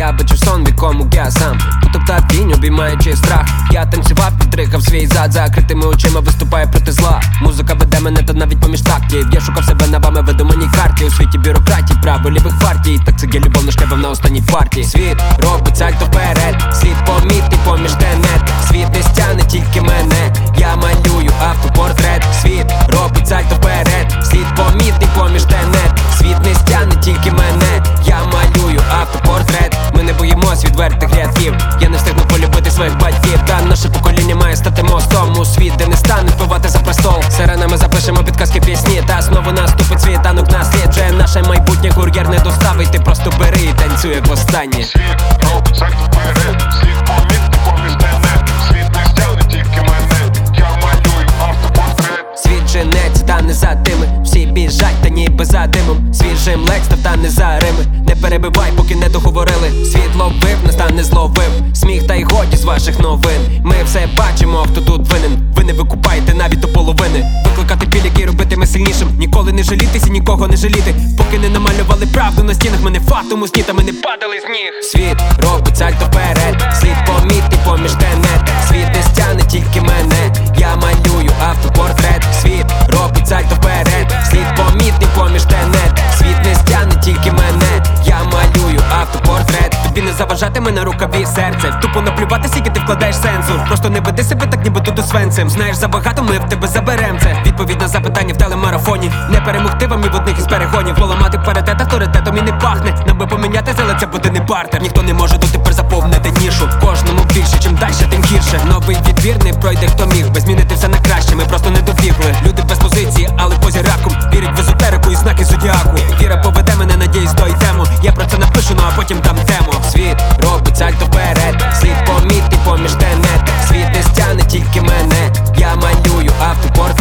Я бачу сон, в якому я сам потоптав тінь, обіймаючи страх. Я танцював, підтрикав свій зад, закритими очима виступає проти зла. Музика веде мене та навіть поміж тактів. Я шукав себе на вами видуманій карті. У світі бюрократії, право лівих партій. Так це є любов, наш тебе на останній партії. Світ робить сальто вперед, слід помітний поміж тенет. Світ не стягне тільки мене, я малюю автопортрет. Світ робить сальто вперед, слід помітний поміж тенет. Світ не стягне тільки мене, я малюю автопортрет. Ми не боїмось відвертих рядків. Я не встигну полюбити своїх батьків. Та наше покоління має стати мостом у світ, де не стане впливати за престол. Сиренами запишемо підказки пісні, та знову наступить світанок на слід. Вже наше майбутнє кур'єр не доставить. Ти просто бери і танцюй як востаннє. Світ робить сальто вперед, слід помітний поміж тенет. Світ не стягне тільки мене, я малюю автопортрет. Світ женеться, та не за тими. Всі біжать, та ніби за димом. Свіжим лек став, та не за рими. Не перебивай, поки не договорили. Світ ловив, нас та не зловив. Сміх та й годі з ваших новин. Ми все бачимо, хто тут винен. Ви не викупаєте навіть до половини. Викликати біль, який робитиме сильнішим. Ніколи не жалітися, нікого не жаліти. Поки не намалювали правду на стінах. Ми не фатум у сні, та ми не падали з ніг. Світ робить сальто вперед, слід помітний поміж тенет. Світ не стягне тільки мене, я малюю автопортрет. Світ робить сальто вперед, слід помітний поміж тенет. Світ не стягне тільки мене, я малюю автопортрет. Тобі не заважатиме на рукаві серце. Тупо наплювати, скільки ти вкладаєш сенсу. Просто не веди себе так, ніби тут Свенцем. Знаєш забагато, ми в тебе заберем це. Відповідь на запитання в телемарафоні. Не перемогти вам і в одних із перегонів. Поламати паритет авторитетом і не пахне. Нам би помінятися, але це буде не партер. Ніхто не може дотепер заповнити нішу. Кожному більше, чим дальше, тим гірше. Новий відбір не пройде, хто міг би змінити все на краще, ми просто не добігли. Люди без позиції, але позі раком. Вірять в езотерику і знаки зодіаку. Віра поведе мене, надіюсь, дойдемо. Я про це напишу, ну а потім дам тему. Світ робить сальто вперед, слід помітний поміж тенет. Світ не стягне тільки мене, я малюю автопортрет.